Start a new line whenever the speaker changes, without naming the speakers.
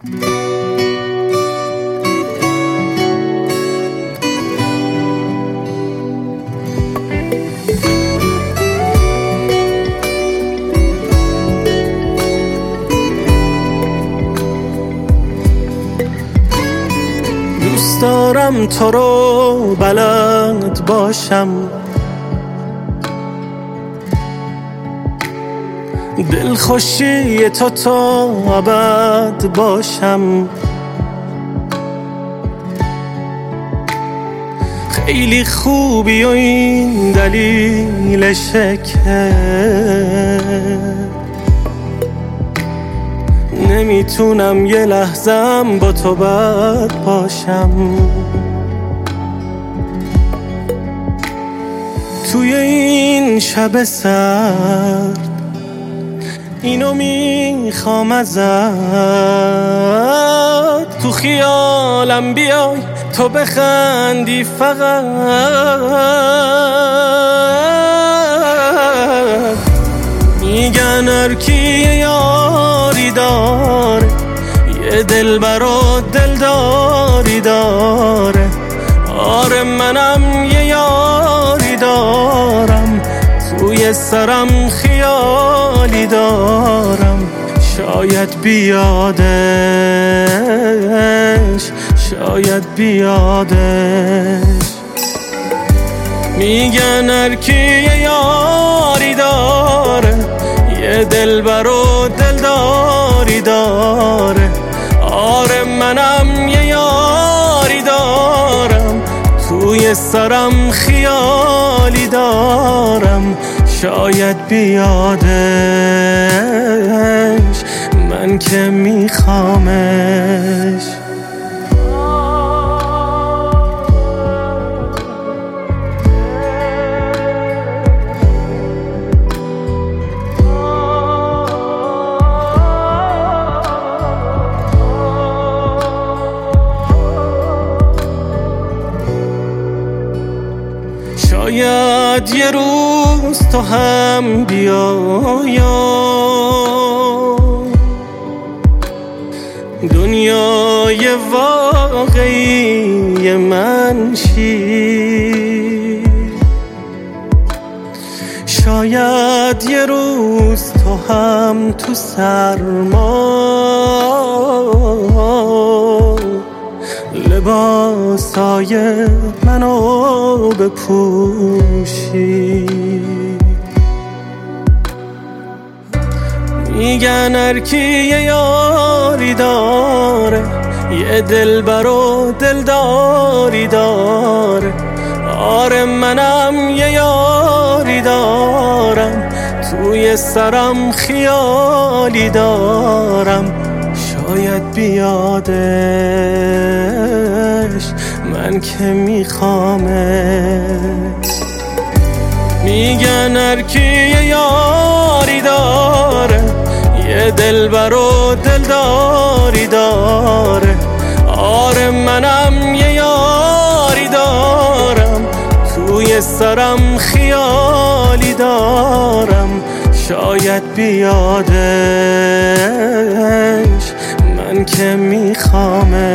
دوست دارم تو رو بلد باشم، دلخوشی تو تا ابد باشم. خیلی خوبی و این دلیلشه که نمیتونم یه لحظم با تو بد باشم. توی این شب سرد اینو میخوام ازت، تو خیالم بیای تو بخندی فقط. میگن هر کی یاری داره یه دلبر و دلداری داره. آره منم یه یاری دارم، توی سرم خیالی دارم. شاید بیادش، شاید بیادش. میگن هر کی یه یاری داره یه دلبر و دلداری داره. آره منم یه یاری دارم، توی سرم خیالی دارم. شاید بیادش، من که میخوامش. شاید یه روز تو هم بیای، دنیای واقعی من شی. شاید یه روز تو هم تو سرما لباسای منو بپوشی. میگن هر کی یه یاری داره یه دلبر و دلداری داره. آره منم یه یاری دارم، توی سرم خیالی دارم. شاید بیادش، من که میخوامش. میگن هر کی یه یاری داره یه دلبر و دلداری داره. آره منم یه یاری دارم، توی سرم خیالی دارم. شاید بیادش، من که میخوامش.